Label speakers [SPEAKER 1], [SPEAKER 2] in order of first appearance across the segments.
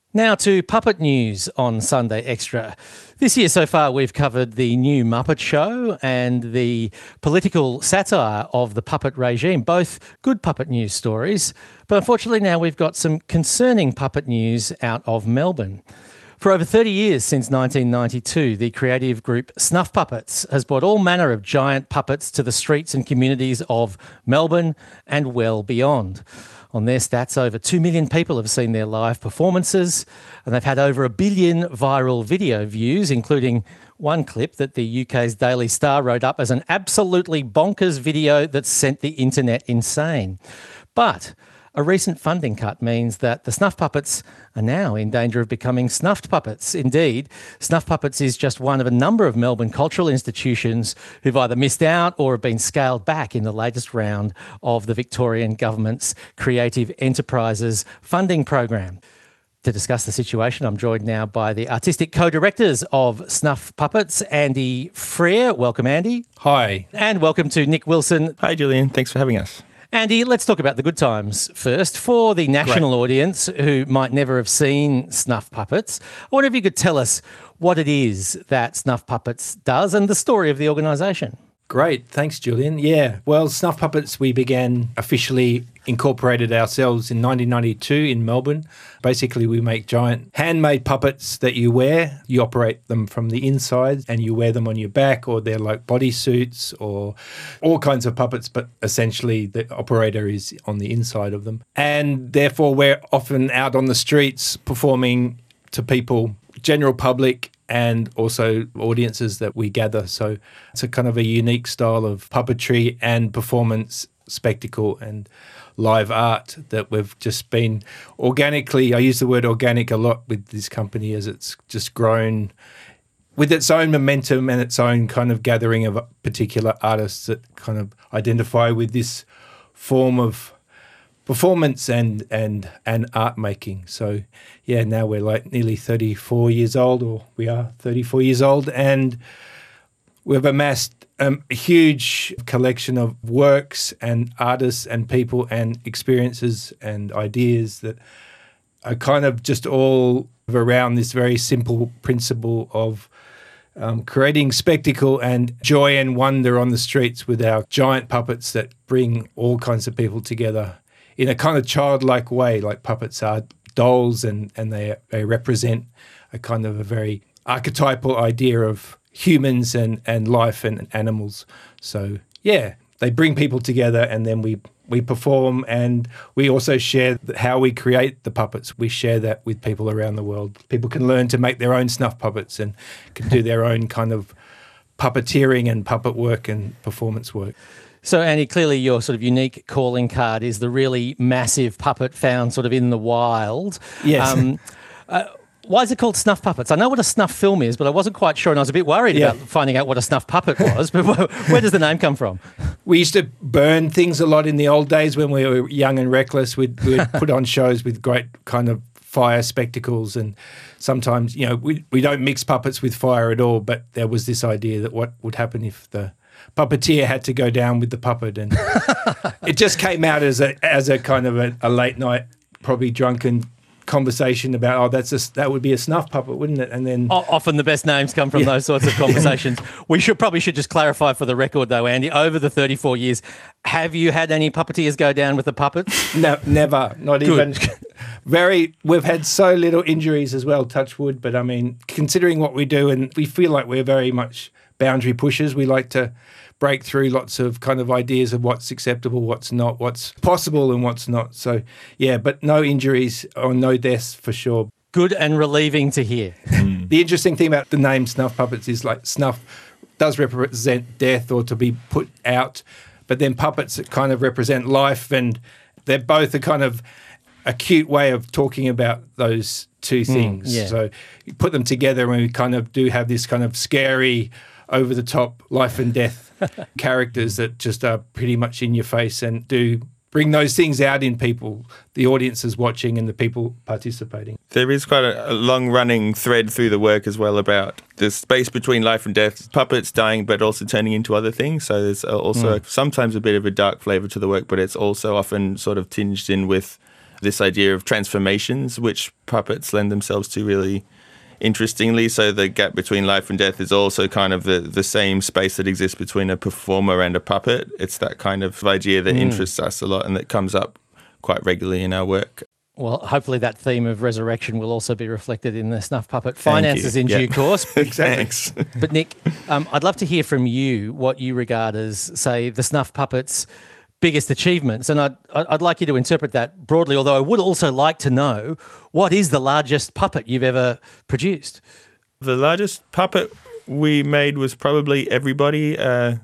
[SPEAKER 1] Now to Puppet News on Sunday Extra. This year so far we've covered the new Muppet Show and the political satire of the puppet regime, both good puppet news stories. But unfortunately now we've got some concerning puppet news out of Melbourne. For over 30 years, since 1992, the creative group Snuff Puppets has brought all manner of giant puppets to the streets and communities of Melbourne and well beyond. On their stats, over 2 million people have seen their live performances, and they've had over 1 billion viral video views, including one clip that the UK's Daily Star wrote up as an absolutely bonkers video that sent the internet insane. But a recent funding cut means that the Snuff Puppets are now in danger of becoming snuffed puppets. Indeed, Snuff Puppets is just one of a number of Melbourne cultural institutions who've either missed out or have been scaled back in the latest round of the Victorian Government's Creative Enterprises funding program. To discuss the situation, I'm joined now by the artistic co-directors of Snuff Puppets, Andy Frere. Welcome, Andy.
[SPEAKER 2] Hi.
[SPEAKER 1] And welcome to Nick Wilson.
[SPEAKER 3] Hi, Julian. Thanks for having us.
[SPEAKER 1] Andy, let's talk about the good times first. For the national audience who might never have seen Snuff Puppets, I wonder if you could tell us what it is that Snuff Puppets does and the story of the organisation.
[SPEAKER 2] Great. Thanks, Julian. Yeah. Well, Snuff Puppets, we began officially incorporated ourselves in 1992 in Melbourne. Basically, we make giant handmade puppets that you wear. You operate them from the inside and you wear them on your back, or they're like bodysuits or all kinds of puppets, but essentially the operator is on the inside of them. And therefore, we're often out on the streets performing to people, general public, and also audiences that we gather. So it's a kind of a unique style of puppetry and performance, spectacle and live art that we've just been organically, I use the word organic a lot with this company as it's just grown with its own momentum and its own kind of gathering of particular artists that kind of identify with this form of performance and art making. So yeah, now we're like nearly 34 years old, or we are 34 years old, and we've amassed a huge collection of works and artists and people and experiences and ideas that are kind of just all around this very simple principle of creating spectacle and joy and wonder on the streets with our giant puppets that bring all kinds of people together in a kind of childlike way. Like puppets are dolls and they represent a kind of a very archetypal idea of humans and life and animals. So yeah, they bring people together, and then we perform, and we also share how we create the puppets. We share that with people around the world. People can learn to make their own snuff puppets and can do their own kind of puppeteering and puppet work and performance work.
[SPEAKER 1] So, Andy, clearly your sort of unique calling card is the really massive puppet found sort of in the wild.
[SPEAKER 2] Yes.
[SPEAKER 1] Why is it called Snuff Puppets? I know what a snuff film is, but I wasn't quite sure, and I was a bit worried about finding out what a snuff puppet was. But where does the name come from?
[SPEAKER 2] We used to burn things a lot in the old days when we were young and reckless. We'd put on shows with great kind of fire spectacles, and sometimes, you know, we don't mix puppets with fire at all, but there was this idea that what would happen if the puppeteer had to go down with the puppet, and it just came out as a kind of a late night, probably drunken conversation about, that would be a snuff puppet, wouldn't it? And then
[SPEAKER 1] often the best names come from those sorts of conversations. We should just clarify for the record though, Andy, over the 34 years, have you had any puppeteers go down with the puppets?
[SPEAKER 2] No, never, not even. We've had so little injuries as well, touch wood, but I mean, considering what we do, and we feel like we're very much boundary pushers. We like to break through lots of kind of ideas of what's acceptable, what's not, what's possible and what's not. So, yeah, but no injuries or no deaths for sure.
[SPEAKER 1] Good and relieving to hear.
[SPEAKER 2] The interesting thing about the name Snuff Puppets is like snuff does represent death or to be put out, but then puppets kind of represent life, and they're both a kind of a cute way of talking about those two things. So you put them together and we kind of do have this kind of scary, over-the-top life and death characters that just are pretty much in your face and do bring those things out in people, the audiences watching and the people participating.
[SPEAKER 3] There is quite a long-running thread through the work as well about the space between life and death, puppets dying but also turning into other things. So there's also sometimes a bit of a dark flavour to the work, but it's also often sort of tinged in with this idea of transformations, which puppets lend themselves to really interestingly. So the gap between life and death is also kind of the same space that exists between a performer and a puppet. It's that kind of idea that interests us a lot and that comes up quite regularly in our work.
[SPEAKER 1] Well, hopefully that theme of resurrection will also be reflected in the Snuff Puppet finances in due course.
[SPEAKER 3] Thanks.
[SPEAKER 1] But Nick, I'd love to hear from you what you regard as, say, the Snuff Puppet's biggest achievements. And I'd like you to interpret that broadly, although I would also like to know, what is the largest puppet you've ever produced?
[SPEAKER 3] The largest puppet we made was probably Everybody, a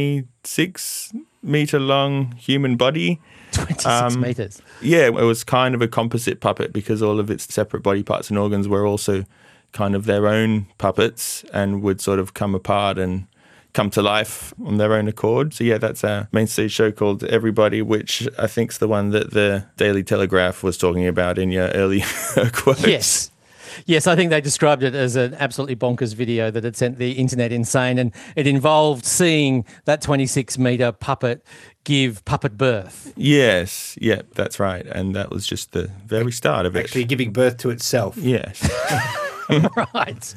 [SPEAKER 3] 26-metre long human body.
[SPEAKER 1] 26 metres.
[SPEAKER 3] Yeah, it was kind of a composite puppet because all of its separate body parts and organs were also kind of their own puppets and would sort of come apart and come to life on their own accord. So yeah, that's our main stage show called Everybody, which I think is the one that the Daily Telegraph was talking about in your early quotes.
[SPEAKER 1] Yes, I think they described it as an absolutely bonkers video that had sent the internet insane, and it involved seeing that 26-metre puppet give puppet birth.
[SPEAKER 3] Yes, yeah, that's right. And that was just the very start of it.
[SPEAKER 2] Actually giving birth to itself.
[SPEAKER 3] Yes.
[SPEAKER 1] Right.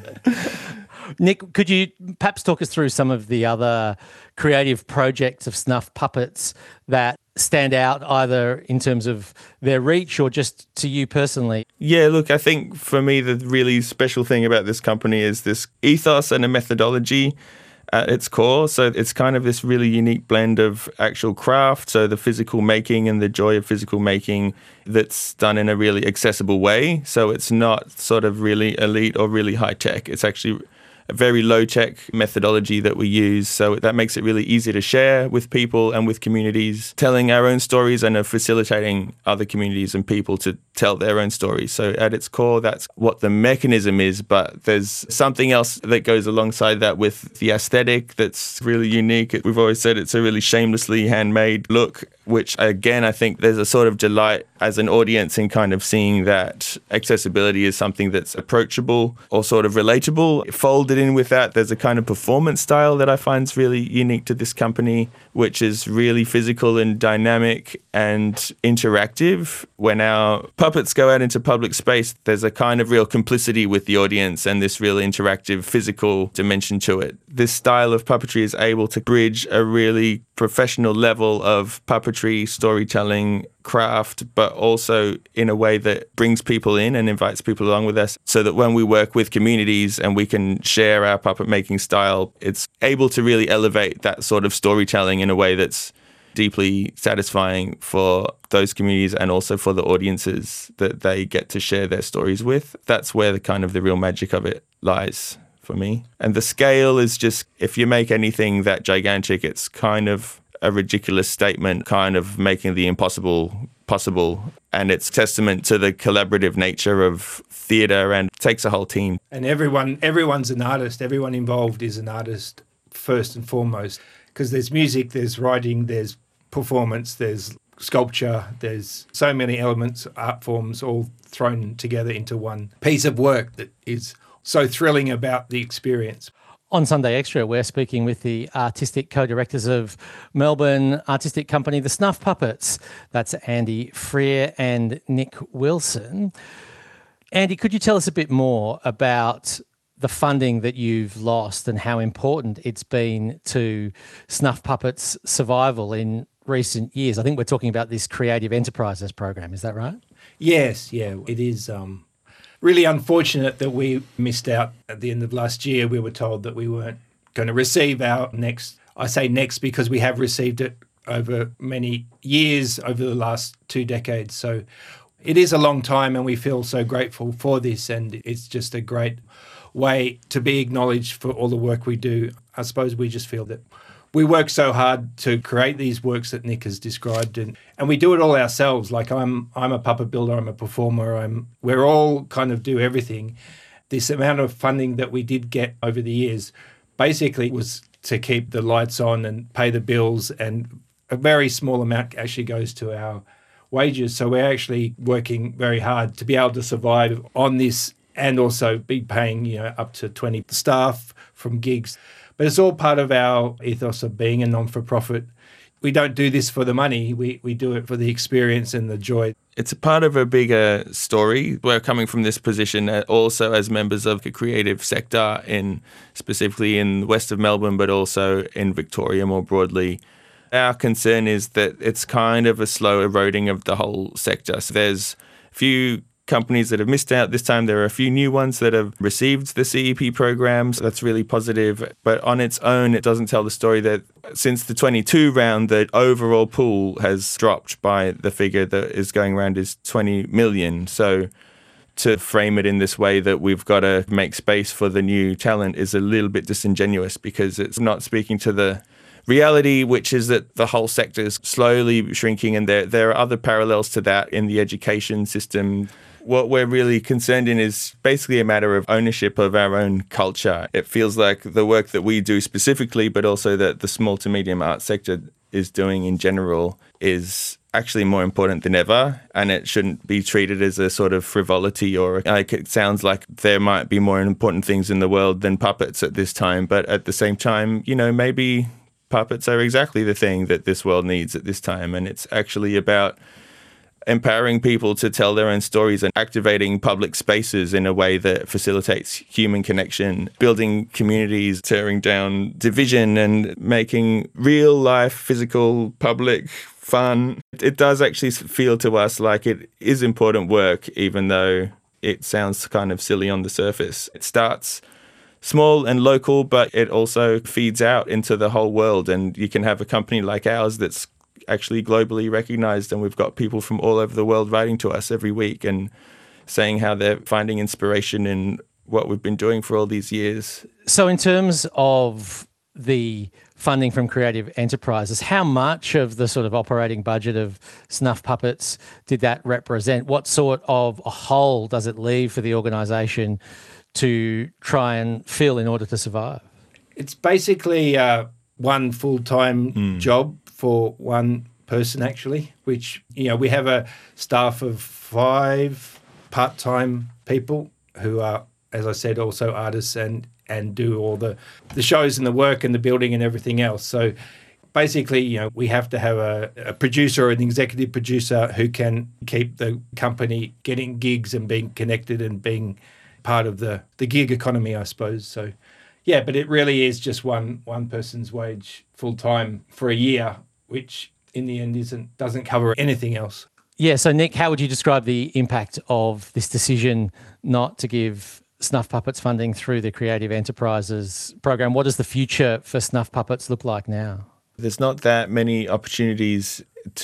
[SPEAKER 1] Nick, could you perhaps talk us through some of the other creative projects of Snuff Puppets that stand out either in terms of their reach or just to you personally?
[SPEAKER 3] Yeah, look, I think for me the really special thing about this company is this ethos and a methodology at its core. So it's kind of this really unique blend of actual craft, so the physical making and the joy of physical making that's done in a really accessible way. So it's not sort of really elite or really high tech. It's actually a very low-tech methodology that we use. So that makes it really easy to share with people and with communities, telling our own stories and facilitating other communities and people to tell their own stories. So at its core, that's what the mechanism is, but there's something else that goes alongside that with the aesthetic that's really unique. We've always said it's a really shamelessly handmade look, which again, I think there's a sort of delight as an audience in kind of seeing that accessibility is something that's approachable or sort of relatable. Folded in with that, there's a kind of performance style that I find is really unique to this company, which is really physical and dynamic and interactive. When our puppets go out into public space, there's a kind of real complicity with the audience and this real interactive physical dimension to it. This style of puppetry is able to bridge a really professional level of puppetry, storytelling, craft, but also in a way that brings people in and invites people along with us, so that when we work with communities and we can share our puppet making style, it's able to really elevate that sort of storytelling in a way that's deeply satisfying for those communities and also for the audiences that they get to share their stories with. That's where the kind of the real magic of it lies for me. And the scale is just, if you make anything that gigantic, it's kind of a ridiculous statement, kind of making the impossible possible. And it's testament to the collaborative nature of theatre and takes a whole team.
[SPEAKER 2] And everyone's an artist. Everyone involved is an artist first and foremost, because there's music, there's writing, there's performance, there's sculpture, there's so many elements, art forms all thrown together into one piece of work that is so thrilling about the experience.
[SPEAKER 1] On Sunday Extra, we're speaking with the artistic co-directors of Melbourne artistic company, The Snuff Puppets. That's Andy Freer and Nick Wilson. Andy, could you tell us a bit more about the funding that you've lost and how important it's been to Snuff Puppets' survival in recent years? I think we're talking about this Creative Enterprises program, is that right?
[SPEAKER 2] Yes, yeah, it is really unfortunate that we missed out at the end of last year. We were told that we weren't going to receive our next, I say next because we have received it over many years, over the last 2 decades. So it is a long time and we feel so grateful for this, and it's just a great way to be acknowledged for all the work we do. I suppose we just feel that we work so hard to create these works that Nick has described, and we do it all ourselves. Like I'm a puppet builder, I'm a performer, we're all kind of do everything. This amount of funding that we did get over the years basically was to keep the lights on and pay the bills, and a very small amount actually goes to our wages. So we're actually working very hard to be able to survive on this and also be paying, up to 20 staff from gigs. But it's all part of our ethos of being a non-for-profit. we don't do this for the money. We do it for the experience and the joy.
[SPEAKER 3] It's a part of a bigger story. We're coming from this position also as members of the creative sector, specifically in west of Melbourne, but also in Victoria more broadly. Our concern is that it's kind of a slow eroding of the whole sector. So there's a few companies that have missed out this time. There are a few new ones that have received the CEP programs. That's really positive. But on its own, it doesn't tell the story that since the 22 round, the overall pool has dropped by the figure that is going around is 20 million. So to frame it in this way that we've got to make space for the new talent is a little bit disingenuous, because it's not speaking to the reality, which is that the whole sector is slowly shrinking, and there are other parallels to that in the education system. What we're really concerned in is basically a matter of ownership of our own culture. It feels like the work that we do specifically, but also that the small to medium art sector is doing in general, is actually more important than ever, and it shouldn't be treated as a sort of frivolity, or like it sounds like there might be more important things in the world than puppets at this time. But at the same time, maybe puppets are exactly the thing that this world needs at this time, and it's actually about empowering people to tell their own stories and activating public spaces in a way that facilitates human connection, building communities, tearing down division, and making real life, physical, public fun. It does actually feel to us like it is important work, even though it sounds kind of silly on the surface. It starts small and local, but it also feeds out into the whole world. And you can have a company like ours that's actually globally recognized, and we've got people from all over the world writing to us every week and saying how they're finding inspiration in what we've been doing for all these years.
[SPEAKER 1] So in terms of the funding from creative enterprises, how much of the sort of operating budget of Snuff Puppets did that represent? What sort of a hole does it leave for the organisation to try and fill in order to survive?
[SPEAKER 2] It's basically one full-time job for one person, actually, which, we have a staff of 5 part-time people who are, as I said, also artists and do all the shows and the work and the building and everything else. So basically, we have to have a producer or an executive producer who can keep the company getting gigs and being connected and being part of the gig economy, I suppose. So, yeah, but it really is just one person's wage full-time for a year, which in the end doesn't cover anything else.
[SPEAKER 1] Yeah, so Nick, how would you describe the impact of this decision not to give Snuff Puppets funding through the Creative Enterprises program? What does the future for Snuff Puppets look like now?
[SPEAKER 3] There's not that many opportunities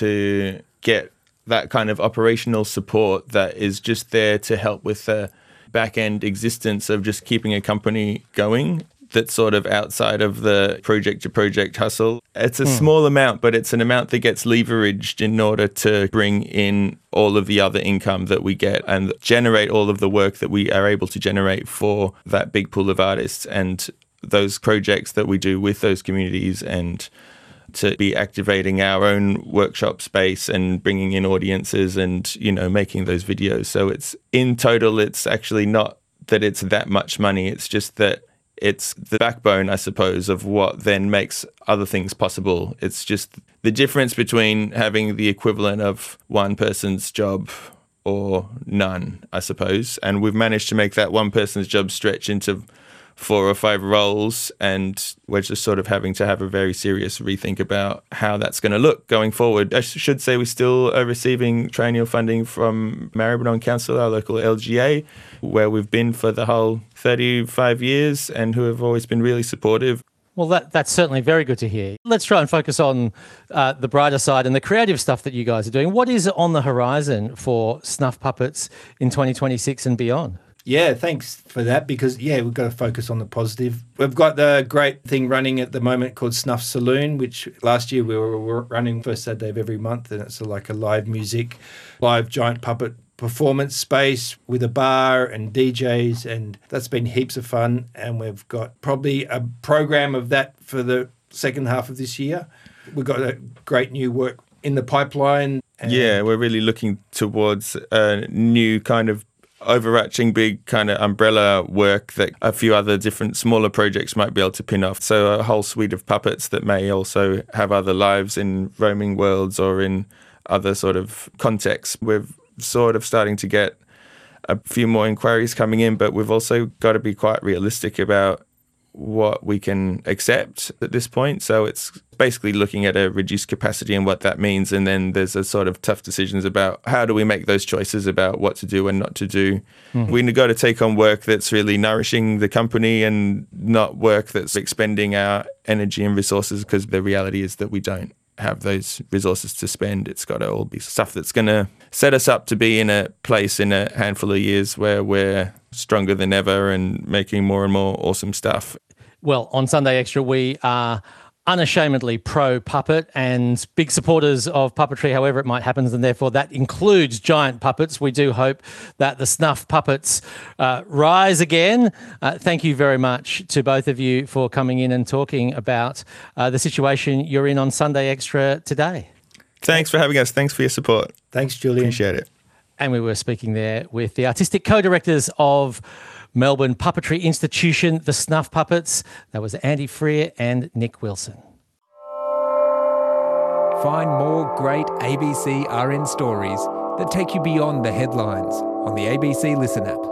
[SPEAKER 3] to get that kind of operational support that is just there to help with the back-end existence of just keeping a company going. That's sort of outside of the project-to-project hustle. It's a small amount, but it's an amount that gets leveraged in order to bring in all of the other income that we get and generate all of the work that we are able to generate for that big pool of artists and those projects that we do with those communities, and to be activating our own workshop space and bringing in audiences and, making those videos. So it's in total, it's actually not that it's that much money. It's just that it's the backbone, I suppose, of what then makes other things possible. It's just the difference between having the equivalent of one person's job or none, I suppose. And we've managed to make that one person's job stretch into 4 or 5 roles, and we're just sort of having to have a very serious rethink about how that's going to look going forward. I should say we still are receiving triennial funding from Maribyrnong Council, our local LGA, where we've been for the whole 35 years and who have always been really supportive.
[SPEAKER 1] Well, that's certainly very good to hear. Let's try and focus on the brighter side and the creative stuff that you guys are doing. What is on the horizon for Snuff Puppets in 2026 and beyond?
[SPEAKER 2] Yeah, thanks for that, because, we've got to focus on the positive. We've got the great thing running at the moment called Snuff Saloon, which last year we were running first Saturday of every month, and it's like a live music, live giant puppet performance space with a bar and DJs, and that's been heaps of fun. And we've got probably a program of that for the second half of this year. We've got a great new work in the pipeline.
[SPEAKER 3] Yeah, we're really looking towards a new kind of overarching big kind of umbrella work that a few other different smaller projects might be able to pin off. So a whole suite of puppets that may also have other lives in roaming worlds or in other sort of contexts. We're sort of starting to get a few more inquiries coming in, but we've also got to be quite realistic about what we can accept at this point. So it's basically looking at a reduced capacity and what that means. And then there's a sort of tough decisions about how do we make those choices about what to do and not to do. We've got to take on work that's really nourishing the company and not work that's expending our energy and resources, because the reality is that we don't have those resources to spend. It's got to all be stuff that's going to set us up to be in a place in a handful of years where we're stronger than ever and making more and more awesome stuff.
[SPEAKER 1] Well, on Sunday Extra, we are unashamedly pro-puppet and big supporters of puppetry, however it might happen, and therefore that includes giant puppets. We do hope that the snuff puppets rise again. Thank you very much to both of you for coming in and talking about the situation you're in on Sunday Extra today.
[SPEAKER 3] Thanks for having us. Thanks for your support.
[SPEAKER 2] Thanks, Julian.
[SPEAKER 3] Appreciate it.
[SPEAKER 1] And we were speaking there with the artistic co-directors of Melbourne Puppetry Institution, the Snuff Puppets. That was Andy Freer and Nick Wilson.
[SPEAKER 4] Find more great ABC RN stories that take you beyond the headlines on the ABC Listen app.